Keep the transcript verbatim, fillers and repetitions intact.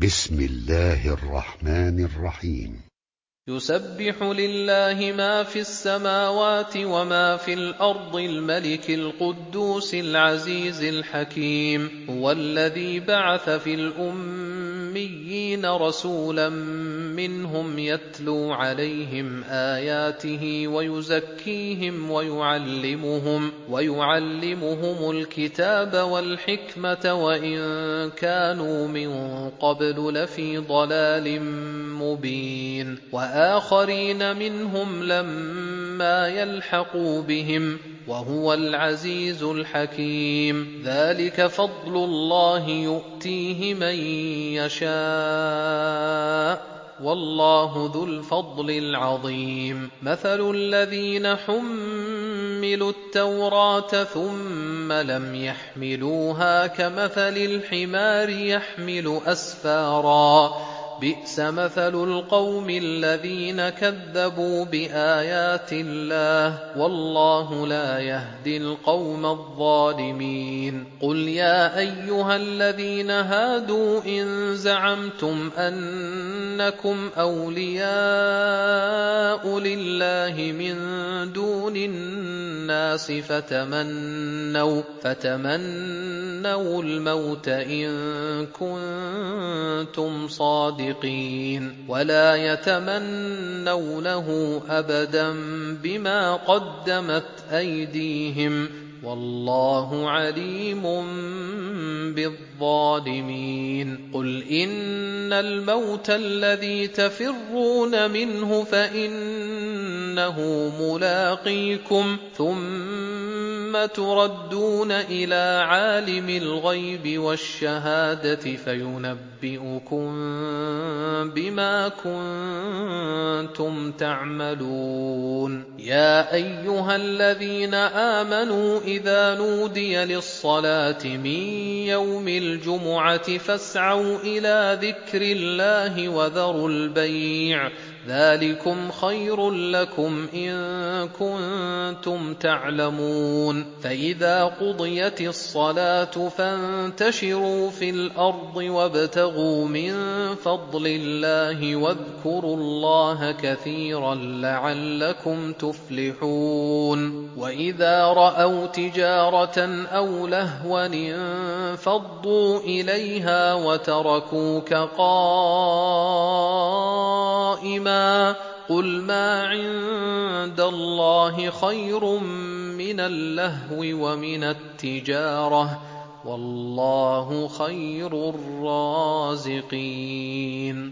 بسم الله الرحمن الرحيم. يسبح لله ما في السماوات وما في الأرض الملك القدوس العزيز الحكيم. هو الذي بعث في الأميين رسولا منهم يتلو عليهم آياته ويزكيهم ويعلمهم, ويعلمهم الكتاب والحكمة وإن كانوا من قبل لفي ضلال مبين. وآخرين منهم لما يلحقوا بهم وهو العزيز الحكيم. ذلك فضل الله يؤتيه من يشاء والله ذو الفضل العظيم. مثل الذين حملوا التوراة ثم لم يحملوها كمثل الحمار يحمل أسفارا بئس مثل القوم الذين كذبوا بآيات الله والله لا يهدي القوم الظالمين. قل يا أيها الذين هادوا إن زعمتم أنكم أولياء لله من دون الناس فتمنوا, فتمنوا الموت إن كنتم صادقين ولا يتمنونه أبدا بما قدمت أيديهم والله عليم بالظالمين. قل إن الموت الذي تفرون منه فإنه ملاقيكم ثم تردون إلى عالم الغيب والشهادة فينبئكم بما كنتم تعملون. يا أيها الذين آمنوا إذا نودي للصلاة من يوم الجمعة فاسعوا إلى ذكر الله وذروا البيع ذلكم خير لكم إن كنتم تعلمون. فإذا قضيت الصلاة فانتشروا في الأرض وابتغوا من فضل الله واذكروا الله كثيرا لعلكم تفلحون. وإذا رأوا تجارة أو لهوا انفضوا إليها وتركوك قائما قل ما عند الله خير من اللهو ومن التجارة والله خير الرازقين.